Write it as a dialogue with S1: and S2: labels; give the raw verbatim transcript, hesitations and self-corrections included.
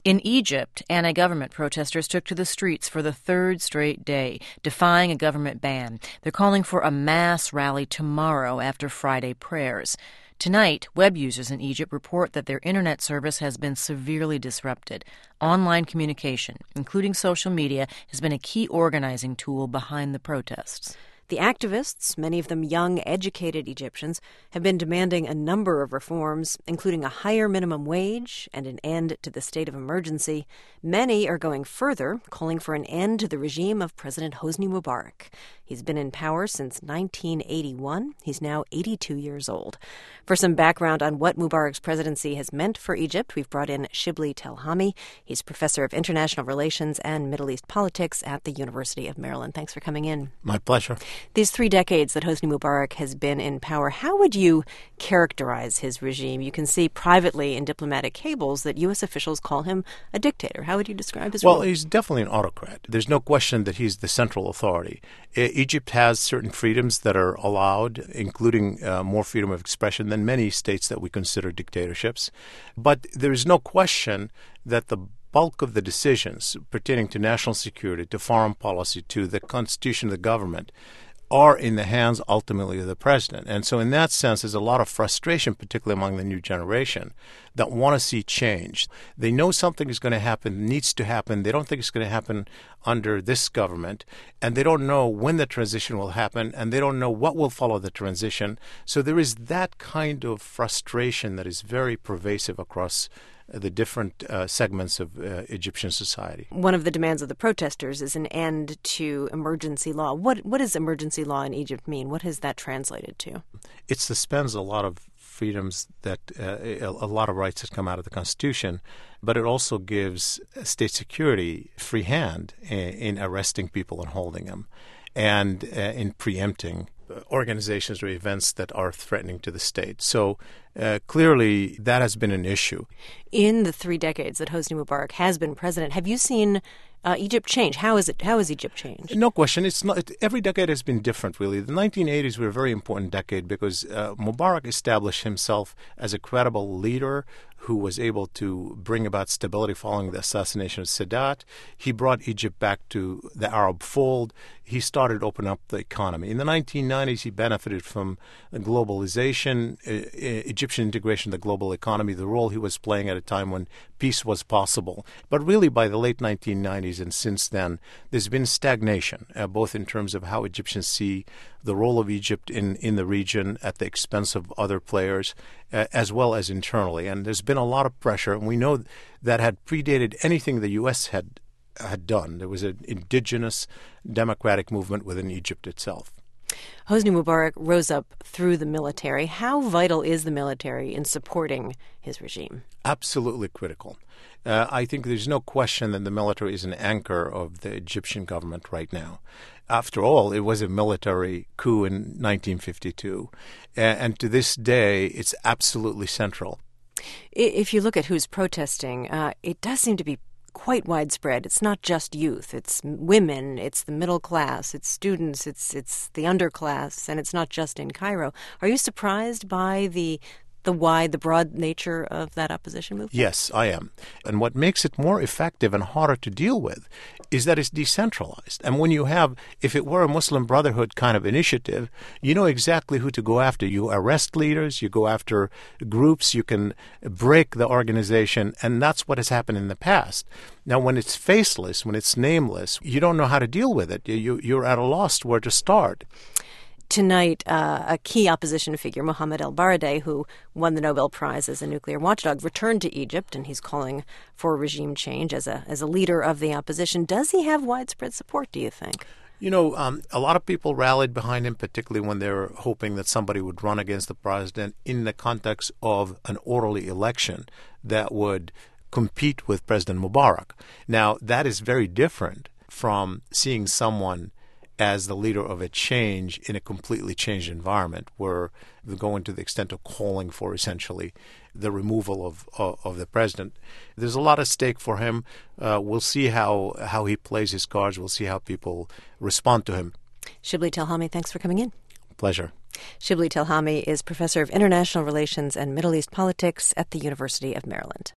S1: In Egypt, anti-government protesters took to the streets for the third straight day, defying a government ban. They're calling for a mass rally tomorrow after Friday prayers. Tonight, web users in Egypt report that their internet service has been severely disrupted. Online communication, including social media, has been a key organizing tool behind the protests.
S2: The activists, many of them young, educated Egyptians, have been demanding a number of reforms, including a higher minimum wage and an end to the state of emergency. Many are going further, calling for an end to the regime of President Hosni Mubarak. He's been in power since nineteen eighty-one. He's now eighty-two years old. For some background on what Mubarak's presidency has meant for Egypt, we've brought in Shibli Telhami. He's professor of international relations and Middle East politics at the University of Maryland. Thanks for coming in.
S3: My pleasure.
S2: These three decades that Hosni Mubarak has been in power, how would you characterize his regime? You can see privately in diplomatic cables that U S officials call him a dictator. How would you describe his
S3: well,
S2: rule?
S3: Well, he's definitely an autocrat. There's no question that he's the central authority. Egypt has certain freedoms that are allowed, including uh, more freedom of expression than many states that we consider dictatorships. But there is no question that the bulk of the decisions pertaining to national security, to foreign policy, to the constitution of the government are in the hands ultimately of the president. And so in that sense, there's a lot of frustration, particularly among the new generation, that want to see change. They know something is going to happen, needs to happen. They don't think it's going to happen under this government, and they don't know when the transition will happen, and they don't know what will follow the transition. So there is that kind of frustration that is very pervasive across the different uh, segments of uh, Egyptian society.
S2: One of the demands of the protesters is an end to emergency law. What what does emergency law in Egypt mean? What has that translated to?
S3: It suspends a lot of freedoms that uh, a lot of rights that come out of the Constitution, but it also gives state security free hand in, in arresting people and holding them, and uh, in preempting organizations or events that are threatening to the state. So uh, clearly that has been an issue.
S2: In the three decades that Hosni Mubarak has been president, have you seen uh, Egypt change? How is it? How has Egypt changed?
S3: No question. It's not. It, every decade has been different, really. The nineteen eighties were a very important decade because uh, Mubarak established himself as a credible leader who was able to bring about stability following the assassination of Sadat. He brought Egypt back to the Arab fold. He started opening up the economy. In the nineteen nineties, he benefited from globalization, uh, Egyptian integration in the global economy, the role he was playing at a time when peace was possible. But really, by the late nineteen nineties and since then, there's been stagnation, uh, both in terms of how Egyptians see the role of Egypt in, in the region at the expense of other players, uh, as well as internally. And there's been a lot of pressure, and we know that had predated anything the U S had had done. There was an indigenous democratic movement within Egypt itself.
S2: Hosni Mubarak rose up through the military. How vital is the military in supporting his regime?
S3: Absolutely critical. Uh, I think there's no question that the military is an anchor of the Egyptian government right now. After all, it was a military coup in nineteen fifty-two, and, and to this day, it's absolutely central.
S2: If you look at who's protesting, uh, it does seem to be quite widespread. It's not just youth. It's women. It's the middle class. It's students. It's it's the underclass, and it's not just in Cairo. Are you surprised by the the wide, the broad nature of that opposition movement?
S3: Yes, I am. And what makes it more effective and harder to deal with is that it's decentralized. And when you have, if it were a Muslim Brotherhood kind of initiative, you know exactly who to go after. You arrest leaders, you go after groups, you can break the organization, and that's what has happened in the past. Now, when it's faceless, when it's nameless, you don't know how to deal with it. You, you're at a loss where to start.
S2: Tonight, uh, a key opposition figure, Mohammed El-Baradei, who won the Nobel Prize as a nuclear watchdog, returned to Egypt, and he's calling for regime change as a as a leader of the opposition. Does he have widespread support, do you think?
S3: You know, um, a lot of people rallied behind him, particularly when they were hoping that somebody would run against the president in the context of an orderly election that would compete with President Mubarak. Now, that is very different from seeing someone as the leader of a change in a completely changed environment, where they're going to the extent of calling for essentially the removal of of, of the president. There's a lot at stake for him. Uh, we'll see how, how he plays his cards. We'll see how people respond to him.
S2: Shibli Telhami, thanks for coming in.
S3: Pleasure.
S2: Shibli Telhami is professor of international relations and Middle East politics at the University of Maryland.